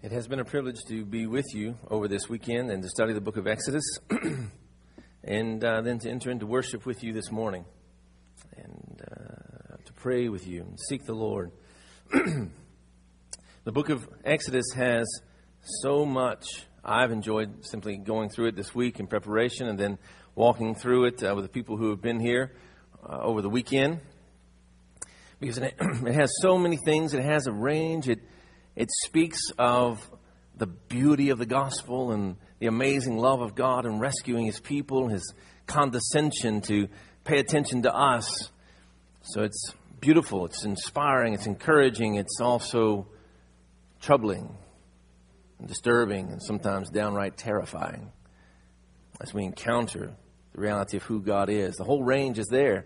It has been a privilege to be with you over this weekend and to study the book of Exodus and then to enter into worship with you this morning and to pray with you and seek the Lord. The book of Exodus has so much. I've enjoyed simply going through it this week in preparation and then walking through it with the people who have been here over the weekend, because it has so many things. It has a range. It speaks of the beauty of the gospel and the amazing love of God in rescuing His people, His condescension to pay attention to us. So it's beautiful, it's inspiring, it's encouraging, it's also troubling and disturbing and sometimes downright terrifying as we encounter the reality of who God is. The whole range is there.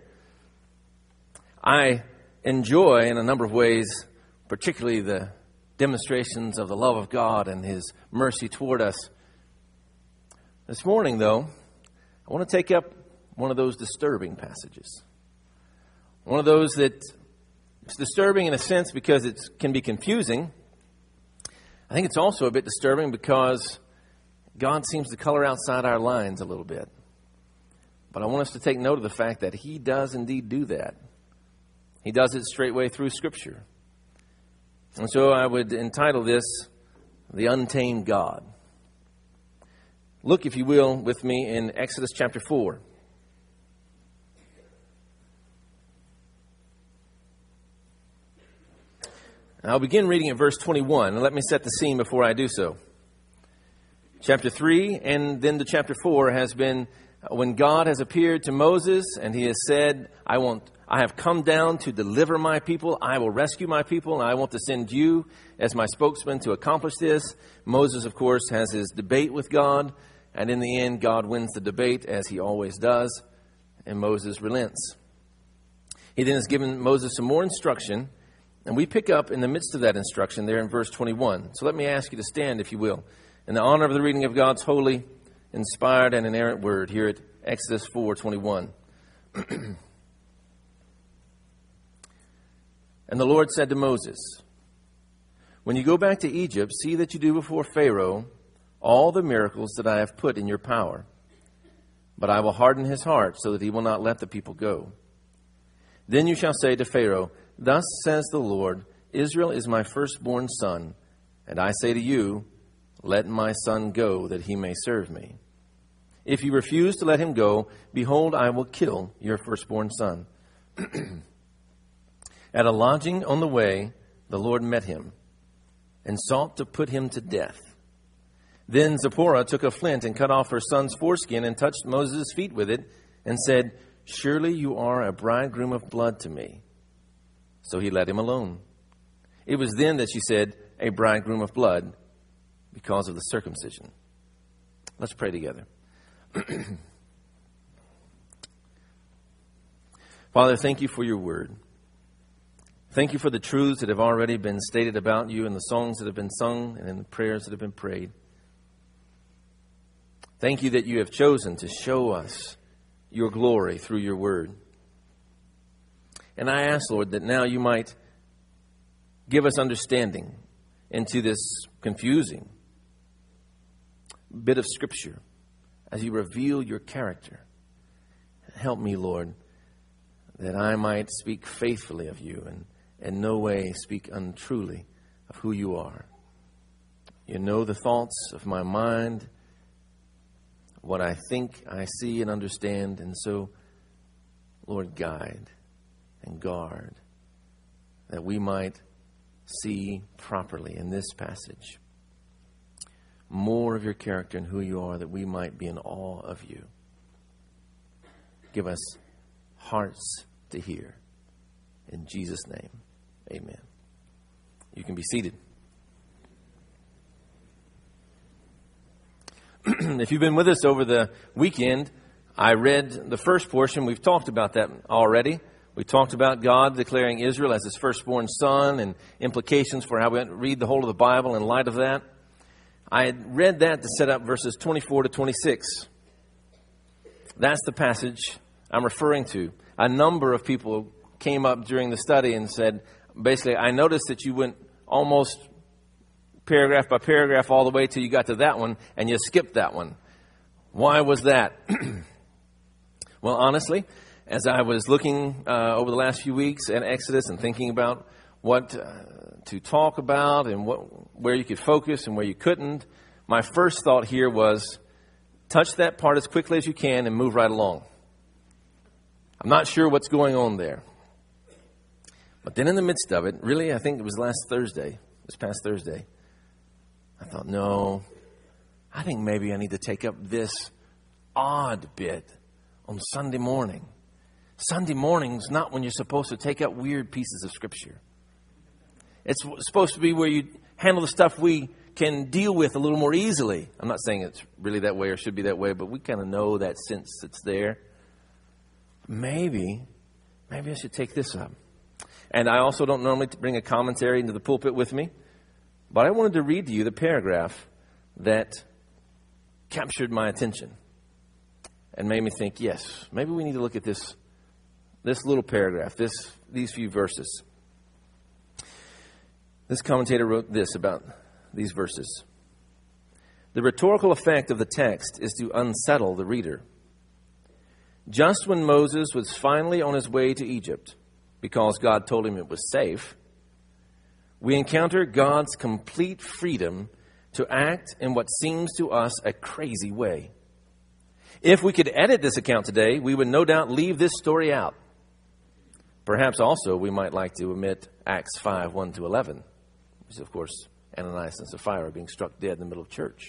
I enjoy, in a number of ways, particularly the demonstrations of the love of God and His mercy toward us. This morning, though, I want to take up one of those disturbing passages. One of those that it's disturbing in a sense because it can be confusing. I think it's also a bit disturbing because God seems to color outside our lines a little bit. But I want us to take note of the fact that He does indeed do that. He does it straightway through Scripture. And so I would entitle this, The Untamed God. Look, if you will, with me in Exodus chapter 4. I'll begin reading at verse 21, and let me set the scene before I do so. Chapter 3 and then to chapter 4 has been when God has appeared to Moses, and He has said, I have come down to deliver my people. I will rescue my people, and I want to send you as my spokesman to accomplish this. Moses, of course, has his debate with God, and in the end, God wins the debate, as He always does, and Moses relents. He then has given Moses some more instruction, and we pick up in the midst of that instruction there in verse 21. So let me ask you to stand, if you will, in the honor of the reading of God's holy, inspired, and inerrant word here at Exodus 4:21. And the Lord said to Moses, when you go back to Egypt, see that you do before Pharaoh all the miracles that I have put in your power. But I will harden his heart so that he will not let the people go. Then you shall say to Pharaoh, thus says the Lord, Israel is my firstborn son, and I say to you, let my son go that he may serve me. If you refuse to let him go, behold, I will kill your firstborn son. At a lodging on the way, the Lord met him and sought to put him to death. Then Zipporah took a flint and cut off her son's foreskin and touched Moses' feet with it and said, surely you are a bridegroom of blood to me. So he let him alone. It was then that she said, a bridegroom of blood, because of the circumcision. Let's pray together. Father, thank you for your word. Thank you for the truths that have already been stated about you in the songs that have been sung and in the prayers that have been prayed. Thank you that you have chosen to show us your glory through your word. And I ask, Lord, that now you might give us understanding into this confusing bit of Scripture as you reveal your character. Help me, Lord, that I might speak faithfully of you and in no way speak untruly of who you are. You know the thoughts of my mind, what I think, I see, and understand. And so, Lord, guide and guard that we might see properly in this passage more of your character and who you are, that we might be in awe of you. Give us hearts to hear. In Jesus' name, amen. You can be seated. If you've been with us over the weekend, I read the first portion. We've talked about that already. We talked about God declaring Israel as His firstborn son and implications for how we read the whole of the Bible in light of that. I had read that to set up verses 24 to 26. That's the passage I'm referring to. A number of people came up during the study and said, basically, I noticed that you went almost paragraph by paragraph all the way till you got to that one, and you skipped that one. Why was that? Well, honestly, as I was looking over the last few weeks at Exodus and thinking about what to talk about and where you could focus and where you couldn't, my first thought here was touch that part as quickly as you can and move right along. I'm not sure what's going on there. But then in the midst of it, really, I think it was this past Thursday, I thought, no, I think maybe I need to take up this odd bit on Sunday morning. Sunday morning's not when you're supposed to take up weird pieces of Scripture. It's supposed to be where you handle the stuff we can deal with a little more easily. I'm not saying it's really that way or should be that way, but we kind of know that sense that's there. Maybe I should take this up. And I also don't normally bring a commentary into the pulpit with me, but I wanted to read to you the paragraph that captured my attention and made me think, yes, maybe we need to look at this little paragraph, these few verses. This commentator wrote this about these verses. The rhetorical effect of the text is to unsettle the reader. Just when Moses was finally on his way to Egypt, because God told him it was safe, we encounter God's complete freedom to act in what seems to us a crazy way. If we could edit this account today, we would no doubt leave this story out. Perhaps also we might like to omit Acts 5, 1-11, which is, of course, Ananias and Sapphira being struck dead in the middle of church.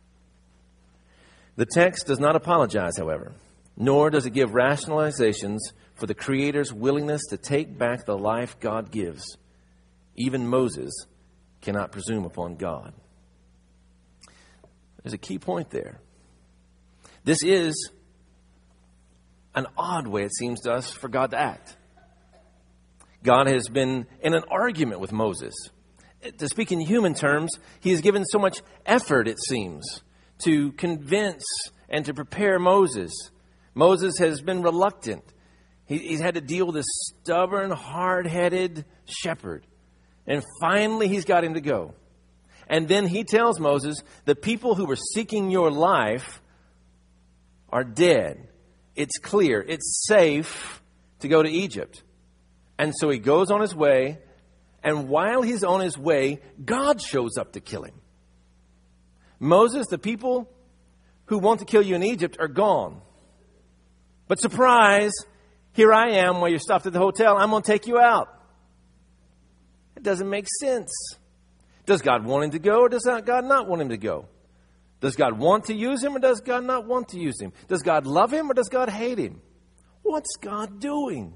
The text does not apologize, however, nor does it give rationalizations for the Creator's willingness to take back the life God gives. Even Moses cannot presume upon God. There's a key point there. This is an odd way, it seems to us, for God to act. God has been in an argument with Moses. To speak in human terms, he has given so much effort, it seems, to convince and to prepare Moses. Moses has been reluctant. He's had to deal with this stubborn, hard-headed shepherd. And finally, he's got him to go. And then he tells Moses, the people who were seeking your life are dead. It's clear. It's safe to go to Egypt. And so he goes on his way. And while he's on his way, God shows up to kill him. Moses, the people who want to kill you in Egypt are gone. But surprise, here I am while you're stopped at the hotel. I'm going to take you out. It doesn't make sense. Does God want him to go or does God not want him to go? Does God want to use him or does God not want to use him? Does God love him or does God hate him? What's God doing?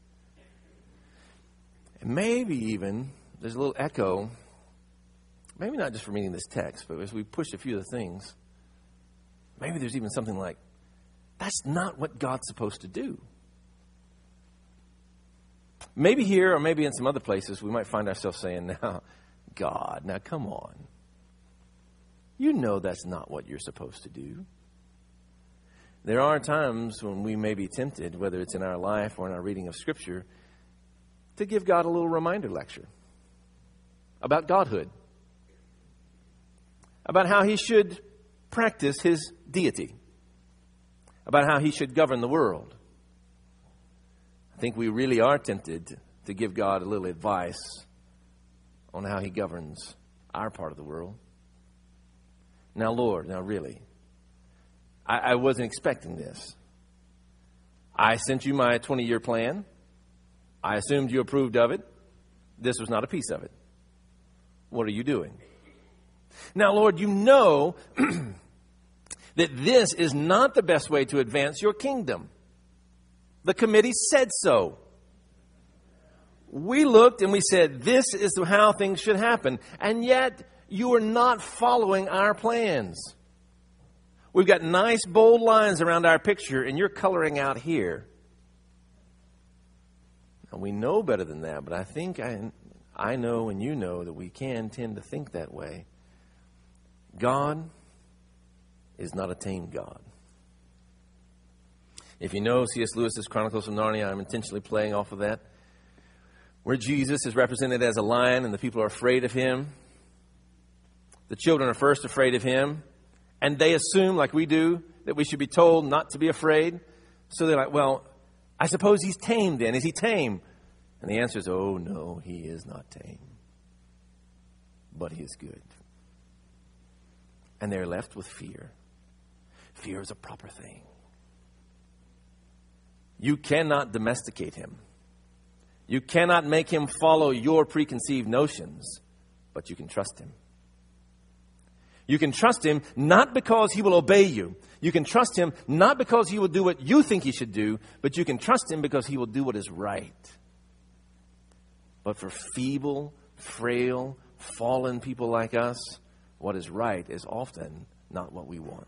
And maybe even there's a little echo, maybe not just from reading this text, but as we push a few of the things, maybe there's even something like, that's not what God's supposed to do. Maybe here or maybe in some other places we might find ourselves saying, now, God, now come on. You know that's not what you're supposed to do. There are times when we may be tempted, whether it's in our life or in our reading of Scripture, to give God a little reminder lecture about Godhood, about how he should practice his deity, about how he should govern the world. I think we really are tempted to give God a little advice on how he governs our part of the world. Now, Lord, now really, I wasn't expecting this. I sent you my 20-year plan. I assumed you approved of it. This was not a piece of it. What are you doing? Now, Lord, you know that this is not the best way to advance your kingdom. The committee said so. We looked and we said, this is how things should happen. And yet, you are not following our plans. We've got nice, bold lines around our picture, and you're coloring out here. Now, we know better than that, but I think I know and you know that we can tend to think that way. God is not a tame God. If you know C.S. Lewis's Chronicles of Narnia, I'm intentionally playing off of that, where Jesus is represented as a lion and the people are afraid of him. The children are first afraid of him, and they assume, like we do, that we should be told not to be afraid. So they're like, well, I suppose he's tame then. Is he tame? And the answer is, oh, no, he is not tame. But he is good. And they're left with fear. Fear is a proper thing. You cannot domesticate him. You cannot make him follow your preconceived notions, but you can trust him. You can trust him not because he will obey you. You can trust him not because he will do what you think he should do, but you can trust him because he will do what is right. But for feeble, frail, fallen people like us, what is right is often not what we want.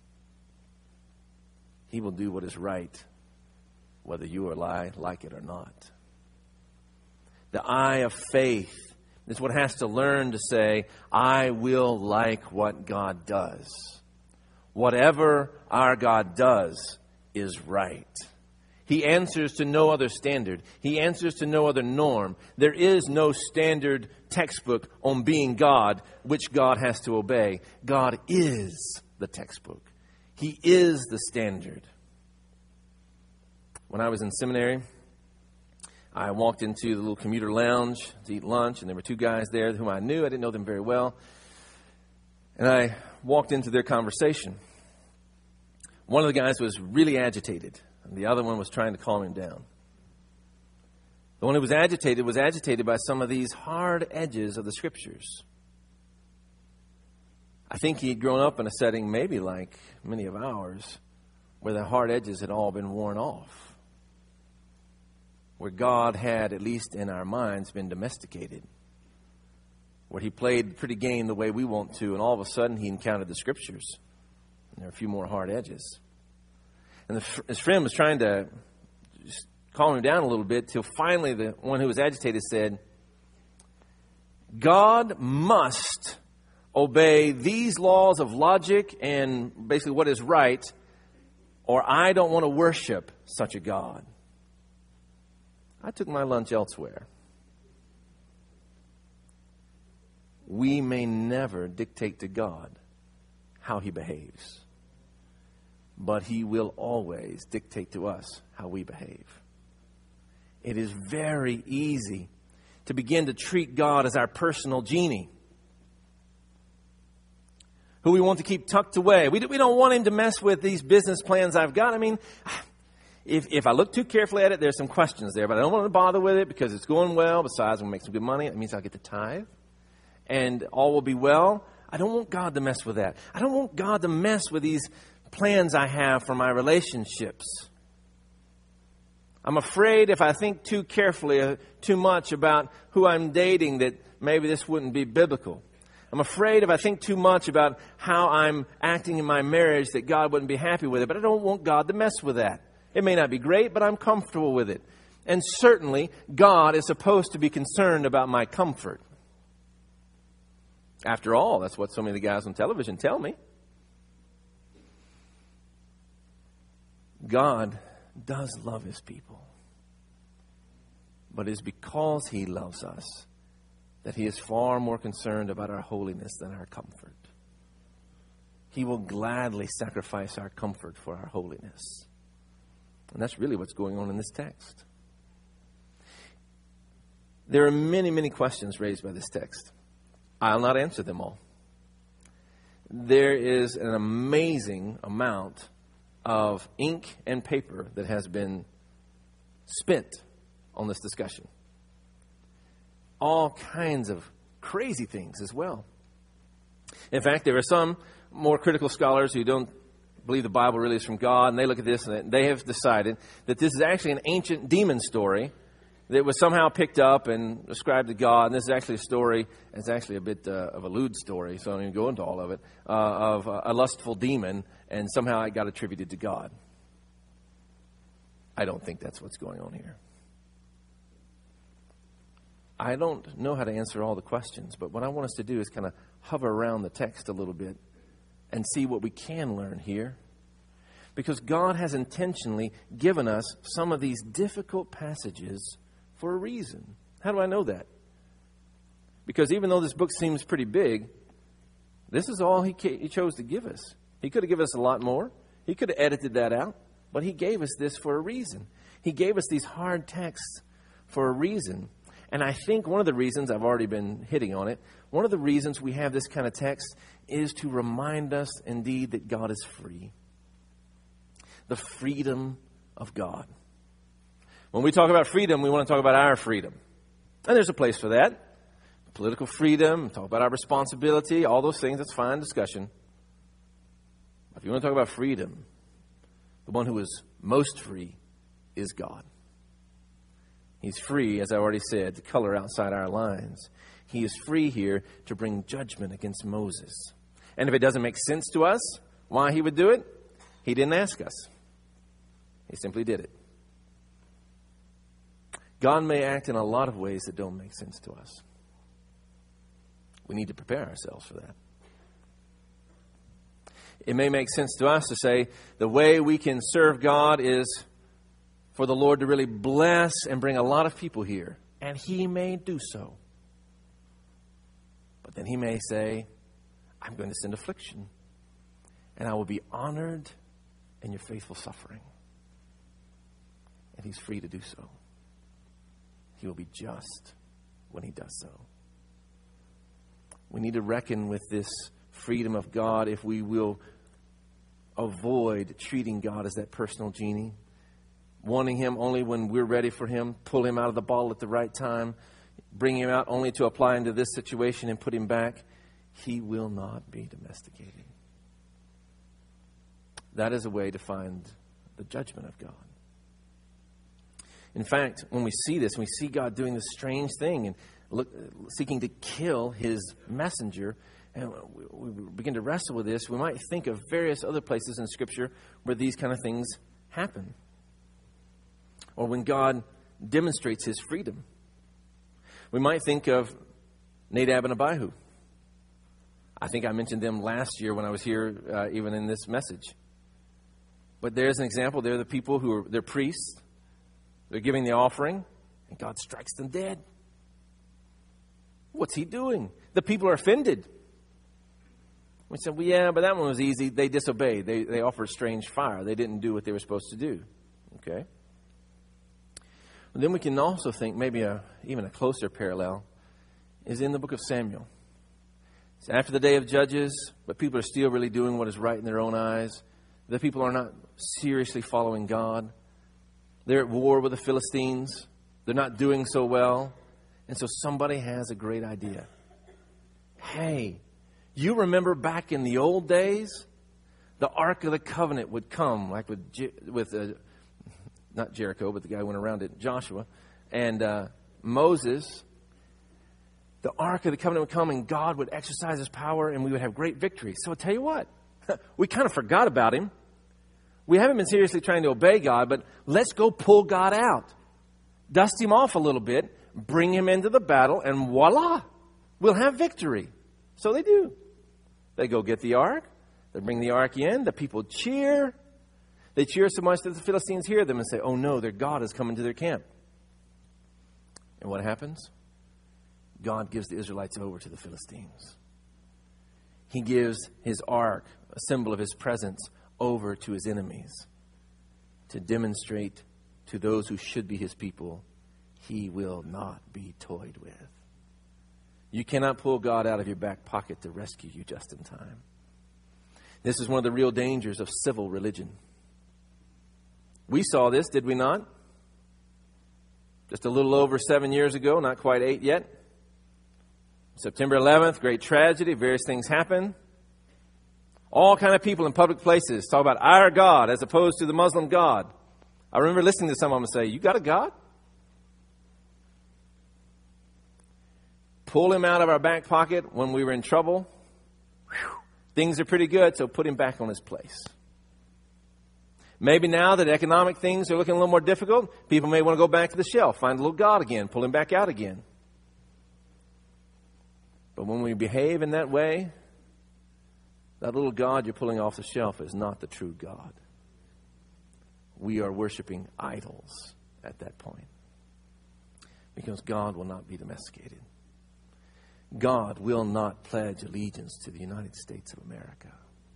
He will do what is right, whether you or I like it or not. The eye of faith is what has to learn to say, I will like what God does. Whatever our God does is right. He answers to no other standard. He answers to no other norm. There is no standard textbook on being God, which God has to obey. God is the textbook. He is the standard. When I was in seminary, I walked into the little commuter lounge to eat lunch, and there were two guys there whom I knew. I didn't know them very well. And I walked into their conversation. One of the guys was really agitated, and the other one was trying to calm him down. The one who was agitated by some of these hard edges of the Scriptures. I think he had grown up in a setting maybe like many of ours, where the hard edges had all been worn off. Where God had, at least in our minds, been domesticated. Where he played the pretty game the way we want to, and all of a sudden he encountered the Scriptures. And there are a few more hard edges. And his friend was trying to just calm him down a little bit, till finally the one who was agitated said, God must obey these laws of logic and basically what is right, or I don't want to worship such a God. I took my lunch elsewhere. We may never dictate to God how he behaves, but he will always dictate to us how we behave. It is very easy to begin to treat God as our personal genie, who we want to keep tucked away. We don't want him to mess with these business plans I've got. I mean, if I look too carefully at it, there's some questions there, but I don't want to bother with it because it's going well. Besides, we'll make some good money. It means I'll get the tithe, and all will be well. I don't want God to mess with that. I don't want God to mess with these plans I have for my relationships. I'm afraid if I think too carefully, too much about who I'm dating, that maybe this wouldn't be biblical. I'm afraid if I think too much about how I'm acting in my marriage, that God wouldn't be happy with it. But I don't want God to mess with that. It may not be great, but I'm comfortable with it. And certainly, God is supposed to be concerned about my comfort. After all, that's what so many of the guys on television tell me. God does love his people. But it is because he loves us that he is far more concerned about our holiness than our comfort. He will gladly sacrifice our comfort for our holiness. And that's really what's going on in this text. There are many, many questions raised by this text. I'll not answer them all. There is an amazing amount of ink and paper that has been spent on this discussion. All kinds of crazy things as well. In fact, there are some more critical scholars who don't believe the Bible really is from God, and they look at this and they have decided that this is actually an ancient demon story that was somehow picked up and ascribed to God. And this is actually a story, it's actually a bit of a lewd story, so I don't even go into all of it, of a lustful demon, and somehow it got attributed to God. I don't think that's what's going on here. I don't know how to answer all the questions, but what I want us to do is kind of hover around the text a little bit and see what we can learn here. Because God has intentionally given us some of these difficult passages for a reason. How do I know that? Because even though this book seems pretty big, This is all he chose to give us. He could have given us a lot more. He could have edited that out. But he gave us this for a reason. He gave us these hard texts for a reason. And I think one of the reasons, I've already been hitting on it, one of the reasons we have this kind of text is to remind us indeed that God is free. The freedom of God. When we talk about freedom, we want to talk about our freedom. And there's a place for that. Political freedom, talk about our responsibility, all those things, that's fine discussion. If you want to talk about freedom, the one who is most free is God. He's free, as I already said, to color outside our lines. He is free here to bring judgment against Moses. And if it doesn't make sense to us why he would do it, he didn't ask us. He simply did it. God may act in a lot of ways that don't make sense to us. We need to prepare ourselves for that. It may make sense to us to say the way we can serve God is for the Lord to really bless and bring a lot of people here. And he may do so. But then he may say, I'm going to send affliction. And I will be honored in your faithful suffering. And he's free to do so. He will be just when he does so. We need to reckon with this freedom of God if we will avoid treating God as that personal genie, wanting him only when we're ready for him, pull him out of the bottle at the right time, bring him out only to apply into this situation and put him back. He will not be domesticated. That is a way to find the judgment of God. In fact, when we see this, we see God doing this strange thing and seeking to kill his messenger, and we begin to wrestle with this, we might think of various other places in Scripture where these kind of things happen. Or when God demonstrates his freedom. We might think of Nadab and Abihu. I think I mentioned them last year when I was here, even in this message. But there's an example. They're the people they're priests. They're giving the offering, and God strikes them dead. What's he doing? The people are offended. We said, well, yeah, but that one was easy. They disobeyed. They offered strange fire. They didn't do what they were supposed to do. Okay? And then we can also think maybe even a closer parallel is in the book of Samuel. It's after the day of Judges, but people are still really doing what is right in their own eyes. The people are not seriously following God. They're at war with the Philistines. They're not doing so well. And so somebody has a great idea. Hey, you remember back in the old days, the Ark of the Covenant would come, like with not Jericho, but the guy who went around it, Joshua, and Moses. The Ark of the Covenant would come, and God would exercise his power, and we would have great victory. So I'll tell you what, we kind of forgot about him. We haven't been seriously trying to obey God, but let's go pull God out. Dust him off a little bit, bring him into the battle, and voila, we'll have victory. So they do. They go get the ark. They bring the ark in. The people cheer. They cheer so much that the Philistines hear them and say, oh no, their God has come into their camp. And what happens? God gives the Israelites over to the Philistines. He gives his ark, a symbol of his presence, over to his enemies to demonstrate to those who should be his people, he will not be toyed with. You cannot pull God out of your back pocket to rescue you just in time. This is one of the real dangers of civil religion. We saw this, did we not? Just a little over 7 years ago, not quite 8 yet. September 11th, great tragedy, various things happen. All kind of people in public places talk about our God as opposed to the Muslim God. I remember listening to someone say, you got a God? Pull him out of our back pocket when we were in trouble. Whew, things are pretty good, so put him back on his place. Maybe now that economic things are looking a little more difficult, people may want to go back to the shelf, find a little God again, pull him back out again. But when we behave in that way, that little God you're pulling off the shelf is not the true God. We are worshiping idols at that point, because God will not be domesticated. God will not pledge allegiance to the United States of America.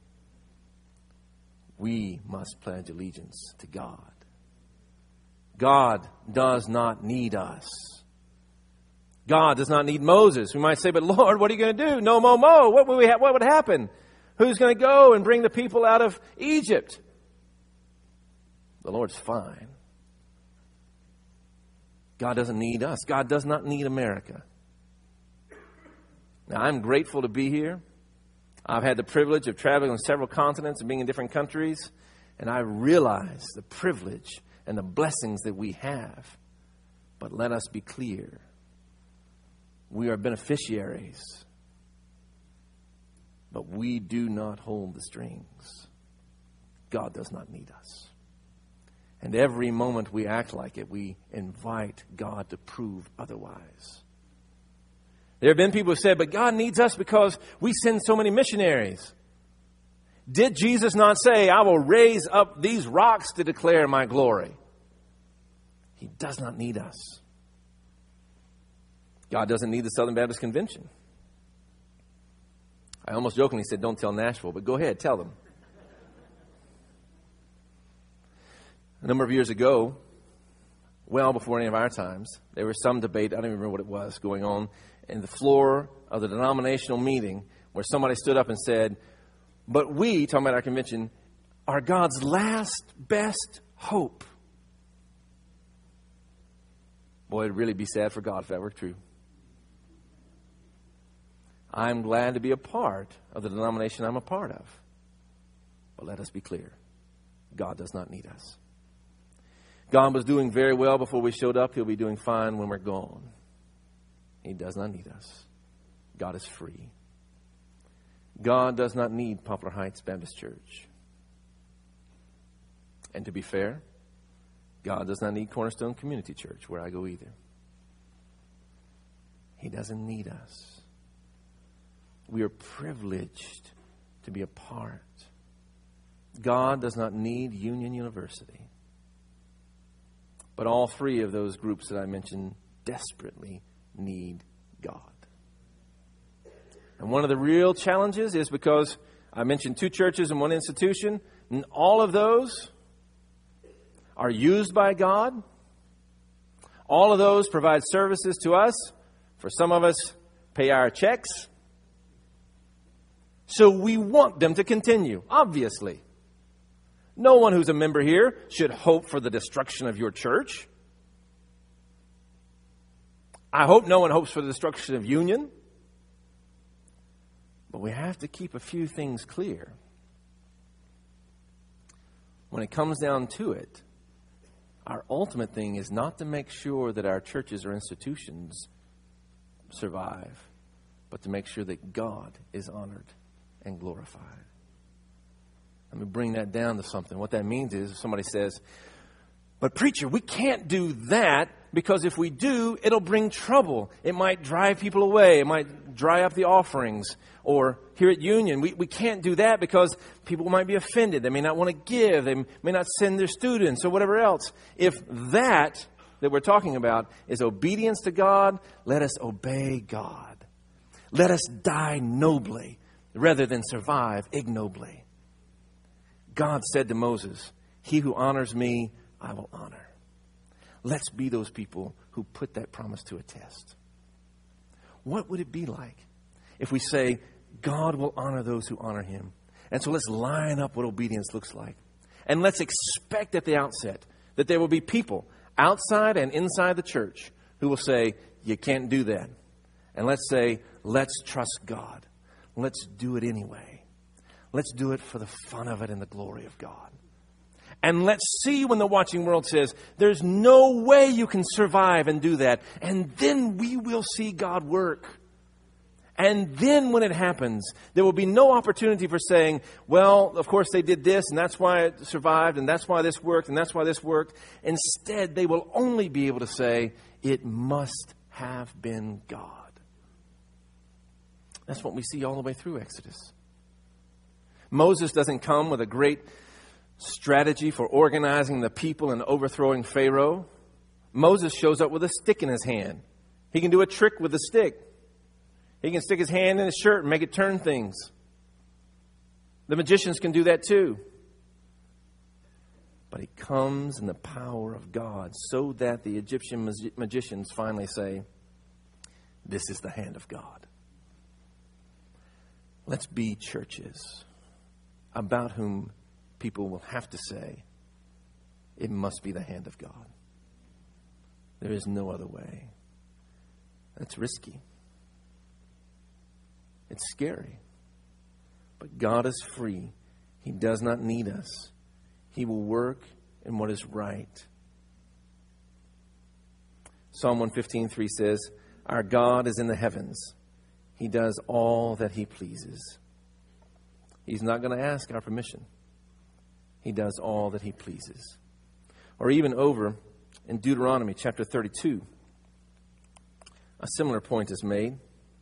We must pledge allegiance to God. God does not need us. God does not need Moses. We might say, but Lord, what are you going to do? No mo mo. What would happen? Who's going to go and bring the people out of Egypt? The Lord's fine. God doesn't need us. God does not need America. Now, I'm grateful to be here. I've had the privilege of traveling on several continents and being in different countries, and I realize the privilege and the blessings that we have. But let us be clear. We are beneficiaries, but we do not hold the strings. God does not need us. And every moment we act like it, we invite God to prove otherwise. There have been people who said, but God needs us because we send so many missionaries. Did Jesus not say, I will raise up these rocks to declare my glory? He does not need us. God doesn't need the Southern Baptist Convention. I almost jokingly said, don't tell Nashville, but go ahead, tell them. A number of years ago, well before any of our times, there was some debate, I don't even remember what it was, going on in the floor of the denominational meeting where somebody stood up and said, but we, talking about our convention, are God's last best hope. Boy, it'd really be sad for God if that were true. I'm glad to be a part of the denomination I'm a part of. But let us be clear. God does not need us. God was doing very well before we showed up. He'll be doing fine when we're gone. He does not need us. God is free. God does not need Poplar Heights Baptist Church. And to be fair, God does not need Cornerstone Community Church, where I go either. He doesn't need us. We are privileged to be a part. God does not need Union University. But all three of those groups that I mentioned desperately need God. And one of the real challenges is because I mentioned two churches and one institution, and all of those are used by God. All of those provide services to us. For some of us, pay our checks. So we want them to continue, obviously. No one who's a member here should hope for the destruction of your church. I hope no one hopes for the destruction of Union. But we have to keep a few things clear. When it comes down to it, our ultimate thing is not to make sure that our churches or institutions survive, but to make sure that God is honored and glorified. Let me bring that down to something. What that means is if somebody says, but preacher, we can't do that because if we do, it'll bring trouble. It might drive people away. It might dry up the offerings. Or here at Union, we can't do that because people might be offended. They may not want to give. They may not send their students or whatever else. If that we're talking about is obedience to God, let us obey God. Let us die nobly rather than survive ignobly. God said to Moses, he who honors me, I will honor. Let's be those people who put that promise to a test. What would it be like if we say, God will honor those who honor him? And so let's line up what obedience looks like. And let's expect at the outset that there will be people outside and inside the church who will say, you can't do that. And let's say, let's trust God. Let's do it anyway. Let's do it for the fun of it and the glory of God. And let's see when the watching world says, there's no way you can survive and do that. And then we will see God work. And then when it happens, there will be no opportunity for saying, well, of course they did this, and that's why it survived, and that's why this worked, and that's why this worked. Instead, they will only be able to say, it must have been God. That's what we see all the way through Exodus. Moses doesn't come with a great strategy for organizing the people and overthrowing Pharaoh. Moses shows up with a stick in his hand. He can do a trick with the stick. He can stick his hand in his shirt and make it turn things. The magicians can do that too. But he comes in the power of God so that the Egyptian magicians finally say, this is the hand of God. Let's be churches about whom people will have to say, it must be the hand of God. There is no other way. That's risky. It's scary. But God is free. He does not need us. He will work in what is right. Psalm 115:3 says, our God is in the heavens. He does all that he pleases. He's not going to ask our permission. He does all that he pleases. Or even over in Deuteronomy chapter 32, a similar point is made.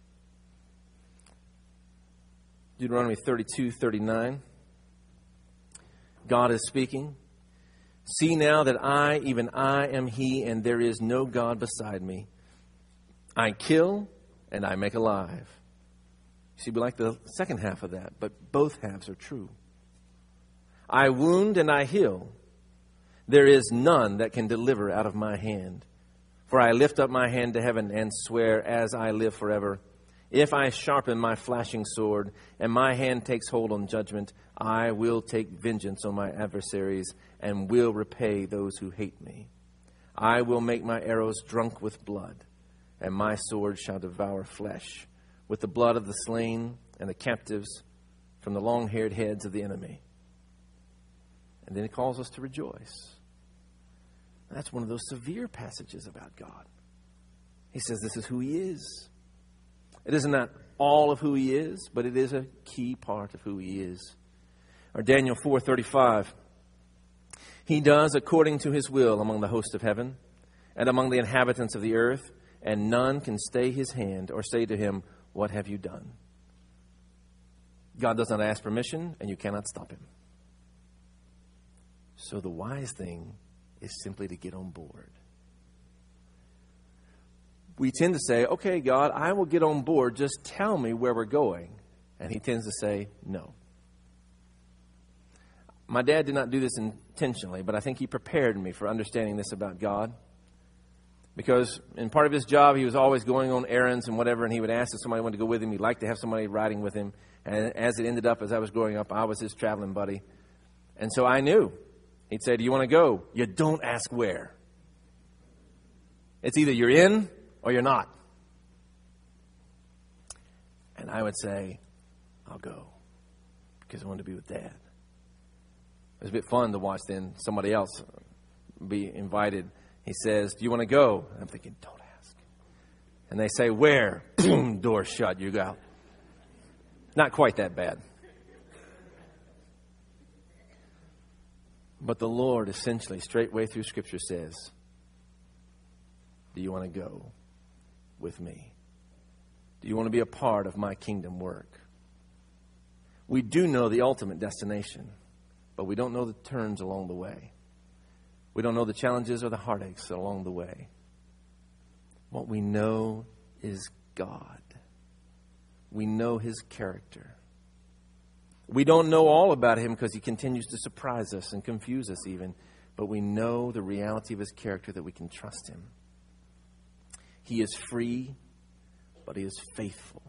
Deuteronomy 32:39. God is speaking. See now that I, even I, am he, and there is no God beside me. I kill and I make alive. See, we like the second half of that, but both halves are true. I wound and I heal. There is none that can deliver out of my hand. For I lift up my hand to heaven and swear as I live forever. If I sharpen my flashing sword and my hand takes hold on judgment, I will take vengeance on my adversaries and will repay those who hate me. I will make my arrows drunk with blood, and my sword shall devour flesh, with the blood of the slain and the captives from the long-haired heads of the enemy. And then he calls us to rejoice. That's one of those severe passages about God. He says this is who he is. It isn't not all of who he is, but it is a key part of who he is. Or Daniel 4:35. He does according to his will among the hosts of heaven and among the inhabitants of the earth, and none can stay his hand or say to him, what have you done? God does not ask permission, and you cannot stop him. So the wise thing is simply to get on board. We tend to say, okay, God, I will get on board. Just tell me where we're going. And he tends to say, no. My dad did not do this intentionally, but I think he prepared me for understanding this about God. Because in part of his job, he was always going on errands and whatever, and he would ask if somebody wanted to go with him. He'd like to have somebody riding with him. And as it ended up, as I was growing up, I was his traveling buddy. And so I knew. He'd say, do you want to go? You don't ask where. It's either you're in or you're not. And I would say, I'll go, because I want to be with Dad. It was a bit fun to watch then somebody else be invited. He says, do you want to go? And I'm thinking, don't ask. And they say, where? Boom, door shut, you go. Not quite that bad. But the Lord essentially, straightway through Scripture says, do you want to go with me? Do you want to be a part of my kingdom work? We do know the ultimate destination, but we don't know the turns along the way. We don't know the challenges or the heartaches along the way. What we know is God. We know his character. We don't know all about him because he continues to surprise us and confuse us even, but we know the reality of his character, that we can trust him. He is free, but he is faithful.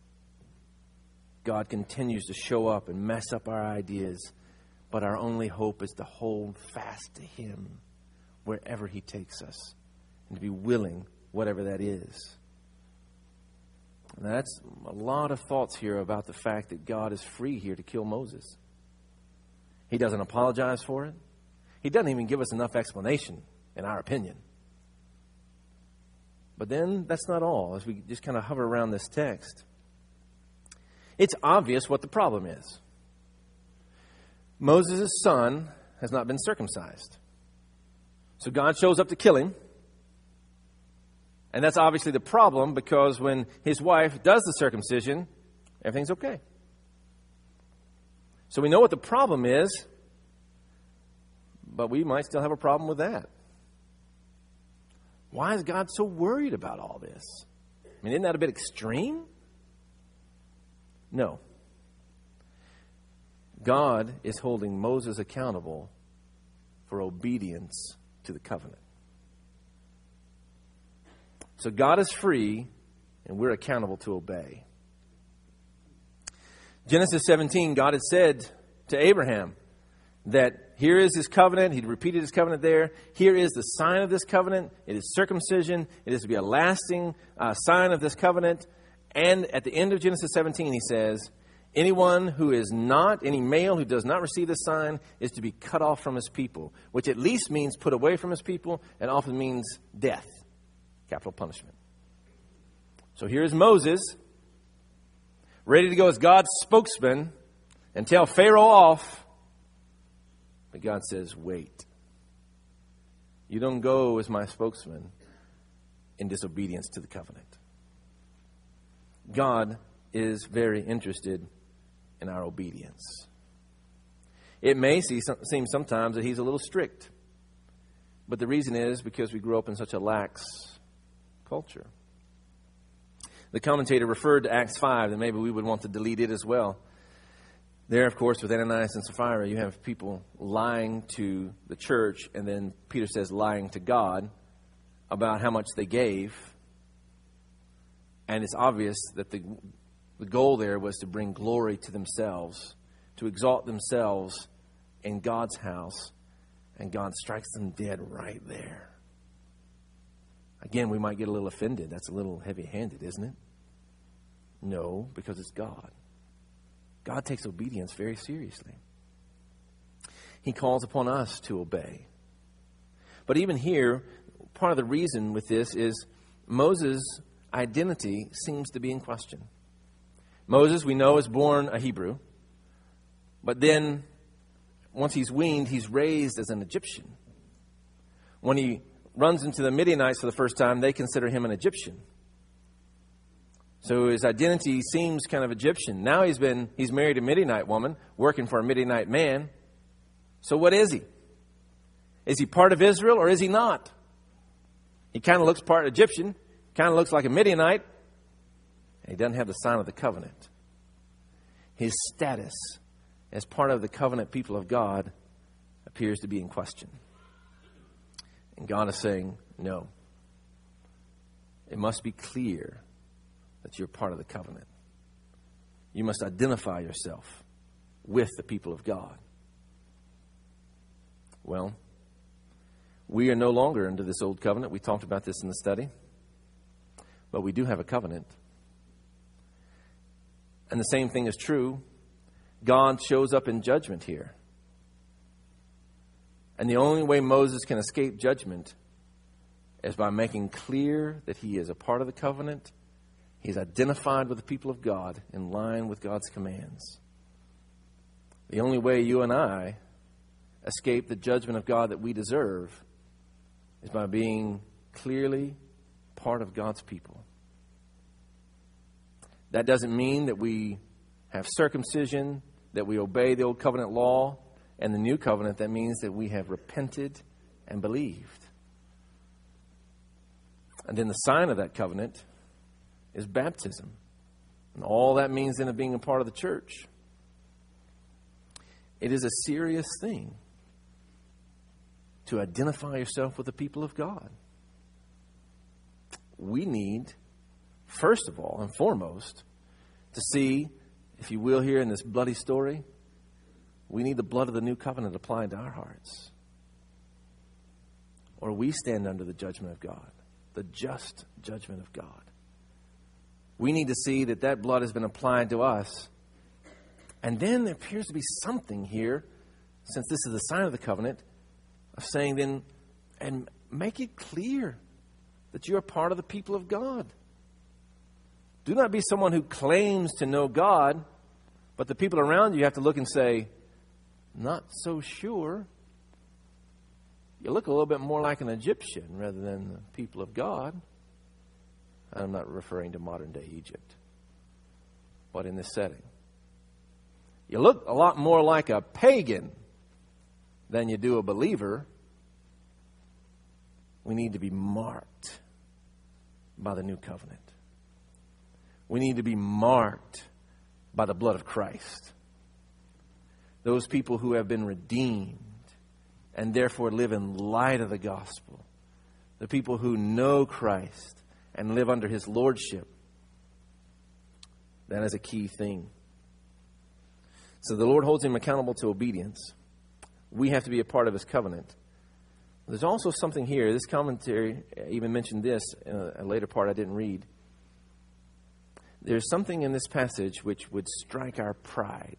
God continues to show up and mess up our ideas, but our only hope is to hold fast to him wherever he takes us and to be willing, whatever that is. And that's a lot of thoughts here about the fact that God is free here to kill Moses. He doesn't apologize for it. He doesn't even give us enough explanation, in our opinion. But then that's not all, as we just kind of hover around this text. It's obvious what the problem is. Moses' son has not been circumcised. So God shows up to kill him. And that's obviously the problem, because when his wife does the circumcision, everything's okay. So we know what the problem is, but we might still have a problem with that. Why is God so worried about all this? I mean, isn't that a bit extreme? No. God is holding Moses accountable for obedience to the covenant. So God is free, and we're accountable to obey. Genesis 17, God had said to Abraham that here is his covenant. He'd repeated his covenant there. Here is the sign of this covenant. It is circumcision. It is to be a lasting sign of this covenant. And at the end of Genesis 17, he says, anyone who is not, any male who does not receive this sign is to be cut off from his people, which at least means put away from his people and often means death, capital punishment. So here's Moses, ready to go as God's spokesman and tell Pharaoh off. But God says, wait. You don't go as my spokesman in disobedience to the covenant. God is very interested in our obedience. It may seem sometimes that he's a little strict. But the reason is because we grew up in such a lax culture. The commentator referred to Acts 5, and maybe we would want to delete it as well. There, of course, with Ananias and Sapphira, you have people lying to the church, and then Peter says lying to God about how much they gave. And it's obvious that the goal there was to bring glory to themselves, to exalt themselves in God's house, and God strikes them dead right there. Again, we might get a little offended. That's a little heavy-handed, isn't it? No, because it's God. God takes obedience very seriously. He calls upon us to obey. But even here, part of the reason with this is Moses' identity seems to be in question. Moses, we know, is born a Hebrew. But then, once he's weaned, he's raised as an Egyptian. When he runs into the Midianites for the first time, they consider him an Egyptian. So his identity seems kind of Egyptian. Now he's married a Midianite woman, working for a Midianite man. So what is he? Is he part of Israel or is he not? He kind of looks part Egyptian, kind of looks like a Midianite, and he doesn't have the sign of the covenant. His status as part of the covenant people of God appears to be in question. And God is saying, no. It must be clear that you're part of the covenant. You must identify yourself with the people of God. Well, we are no longer under this old covenant. We talked about this in the study. But we do have a covenant. And the same thing is true. God shows up in judgment here. And the only way Moses can escape judgment is by making clear that he is a part of the covenant. He's identified with the people of God in line with God's commands. The only way you and I escape the judgment of God that we deserve is by being clearly part of God's people. That doesn't mean that we have circumcision, that we obey the old covenant law, and the new covenant. That means that we have repented and believed. And then the sign of that covenant is baptism. And all that means then of being a part of the church. It is a serious thing to identify yourself with the people of God. We need, first of all and foremost, to see, if you will, here in this bloody story, we need the blood of the new covenant applied to our hearts. Or we stand under the judgment of God, the just judgment of God. We need to see that that blood has been applied to us. And then there appears to be something here, since this is the sign of the covenant, of saying then, and make it clear that you are part of the people of God. Do not be someone who claims to know God, but the people around you have to look and say, not so sure. You look a little bit more like an Egyptian rather than the people of God. I'm not referring to modern-day Egypt, but in this setting. You look a lot more like a pagan than you do a believer. We need to be marked by the new covenant. We need to be marked by the blood of Christ. Those people who have been redeemed and therefore live in light of the gospel. The people who know Christ and live under his lordship. That is a key thing. So the Lord holds him accountable to obedience. We have to be a part of his covenant. There's also something here. This commentary even mentioned this in a later part I didn't read. There's something in this passage which would strike our pride.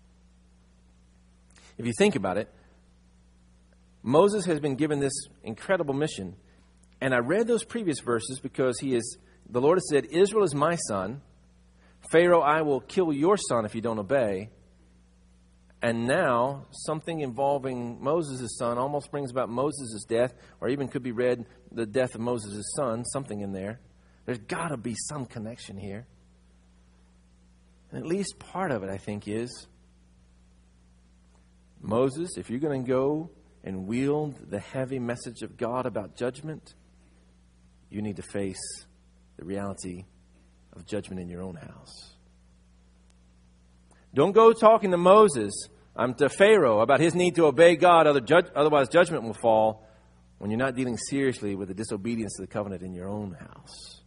If you think about it, Moses has been given this incredible mission. And I read those previous verses because the Lord has said, Israel is my son. Pharaoh, I will kill your son if you don't obey. And now, something involving Moses' son almost brings about Moses' death, or even could be read the death of Moses' son, something in there. There's got to be some connection here. And at least part of it, I think, is Moses, if you're going to go and wield the heavy message of God about judgment, you need to face the reality of judgment in your own house. Don't go talking to Moses, to Pharaoh, about his need to obey God, otherwise judgment will fall, when you're not dealing seriously with the disobedience to the covenant in your own house.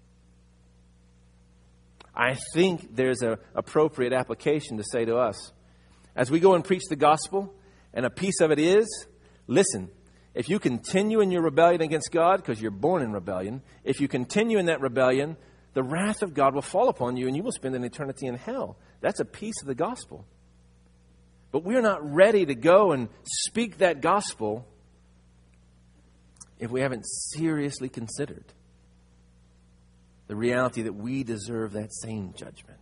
I think there's an appropriate application to say to us, as we go and preach the gospel, and a piece of it is, listen, if you continue in your rebellion against God, because you're born in rebellion, if you continue in that rebellion, the wrath of God will fall upon you and you will spend an eternity in hell. That's a piece of the gospel. But we're not ready to go and speak that gospel if we haven't seriously considered the reality that we deserve that same judgment.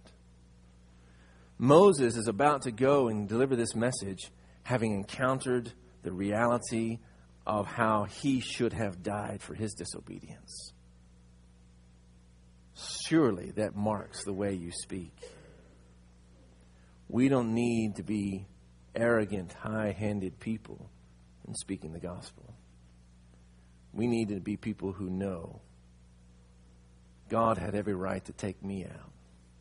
Moses is about to go and deliver this message, having encountered the reality of how he should have died for his disobedience. Surely that marks the way you speak. We don't need to be arrogant, high-handed people in speaking the gospel. We need to be people who know God had every right to take me out.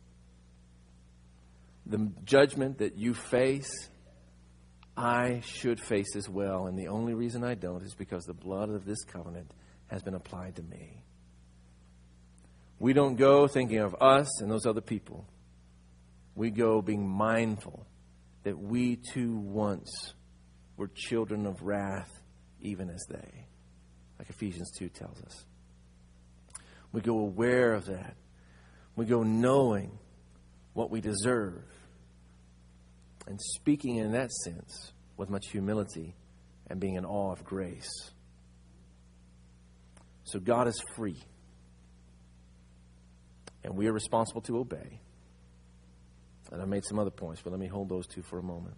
The judgment that you face, I should face as well. And the only reason I don't is because the blood of this covenant has been applied to me. We don't go thinking of us and those other people. We go being mindful that we too once were children of wrath, even as they. Like Ephesians 2 tells us. We go aware of that. We go knowing what we deserve. And speaking in that sense with much humility and being in awe of grace. So God is free. And we are responsible to obey. And I made some other points, but let me hold those two for a moment.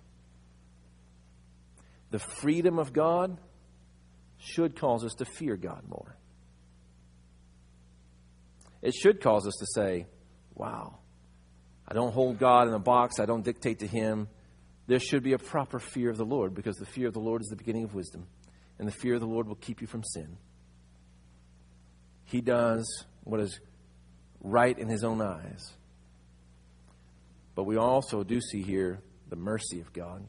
The freedom of God should cause us to fear God more. It should cause us to say, wow, I don't hold God in a box. I don't dictate to him. There should be a proper fear of the Lord, because the fear of the Lord is the beginning of wisdom. And the fear of the Lord will keep you from sin. He does what is right in his own eyes. But we also do see here the mercy of God.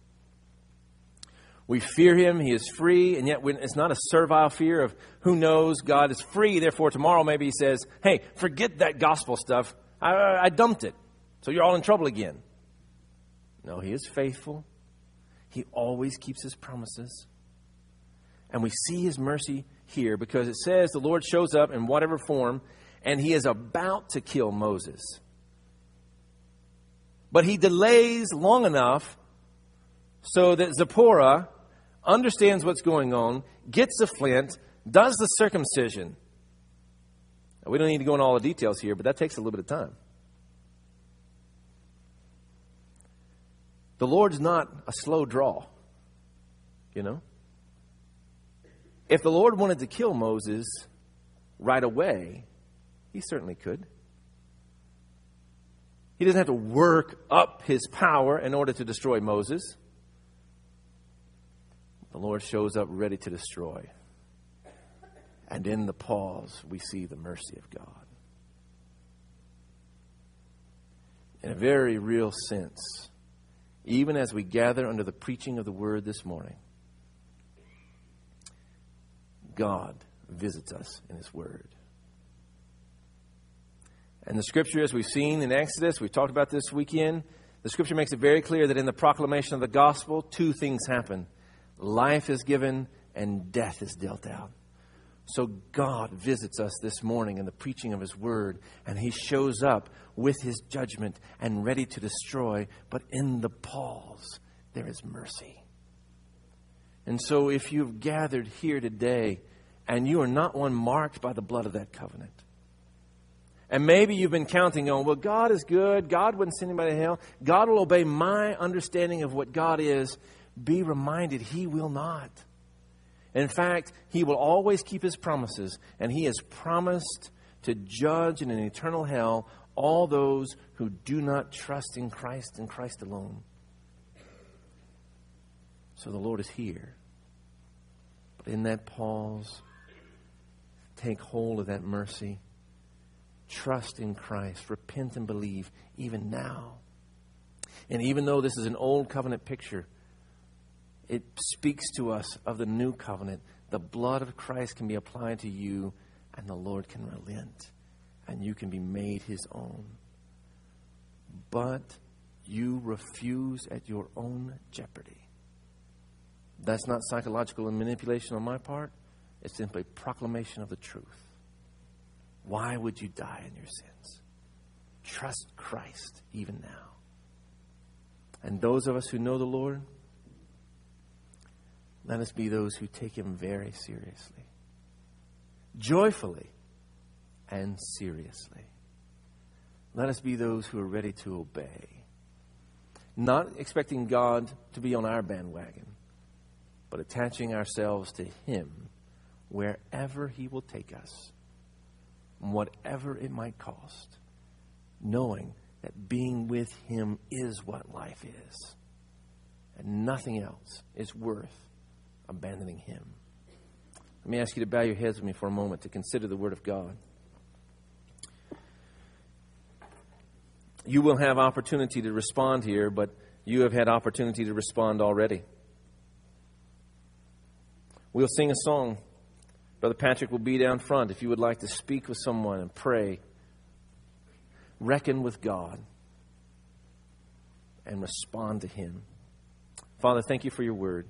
We fear him. He is free. And yet it's not a servile fear of who knows, God is free. Therefore, tomorrow maybe he says, hey, forget that gospel stuff. I dumped it. So you're all in trouble again. No, he is faithful. He always keeps his promises. And we see his mercy here because it says the Lord shows up in whatever form and he is about to kill Moses. But he delays long enough so that Zipporah understands what's going on, gets the flint, does the circumcision. Now, we don't need to go into all the details here, but that takes a little bit of time. The Lord's not a slow draw, you know. If the Lord wanted to kill Moses right away, he certainly could. He doesn't have to work up his power in order to destroy Moses. The Lord shows up ready to destroy. And in the pause, we see the mercy of God. And a very real sense, even as we gather under the preaching of the Word this morning, God visits us in His Word. And the Scripture, as we've seen in Exodus, we've talked about this weekend, the Scripture makes it very clear that in the proclamation of the gospel, two things happen. Life is given and death is dealt out. So God visits us this morning in the preaching of His Word, and He shows up with His judgment and ready to destroy, but in the pause, there is mercy. And so if you've gathered here today and you are not one marked by the blood of that covenant, and maybe you've been counting on, well, God is good, God wouldn't send anybody to hell, God will obey my understanding of what God is, be reminded He will not. In fact, He will always keep His promises, and He has promised to judge in an eternal hell all those who do not trust in Christ and Christ alone. So the Lord is here. But in that pause, take hold of that mercy. Trust in Christ. Repent and believe even now. And even though this is an old covenant picture, it speaks to us of the new covenant. The blood of Christ can be applied to you, and the Lord can relent, and you can be made His own. But you refuse at your own jeopardy. That's not psychological manipulation on my part. It's simply proclamation of the truth. Why would you die in your sins? Trust Christ even now. And those of us who know the Lord, let us be those who take Him very seriously, joyfully and seriously. Let us be those who are ready to obey, not expecting God to be on our bandwagon, but attaching ourselves to Him wherever He will take us, whatever it might cost, knowing that being with Him is what life is, and nothing else is worth abandoning Him. Let me ask you to bow your heads with me for a moment to consider the Word of God. You will have opportunity to respond here, but you have had opportunity to respond already. We'll sing a song. Brother Patrick will be down front if you would like to speak with someone and pray. Reckon with God and respond to Him. Father, thank You for Your Word.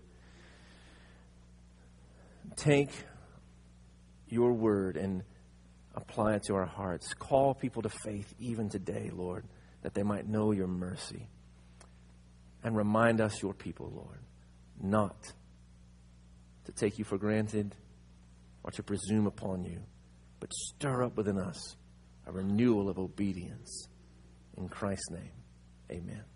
Take Your Word and apply it to our hearts. Call people to faith even today, Lord, that they might know Your mercy. And remind us, Your people, Lord, not to take You for granted or to presume upon You, but stir up within us a renewal of obedience. In Christ's name, amen.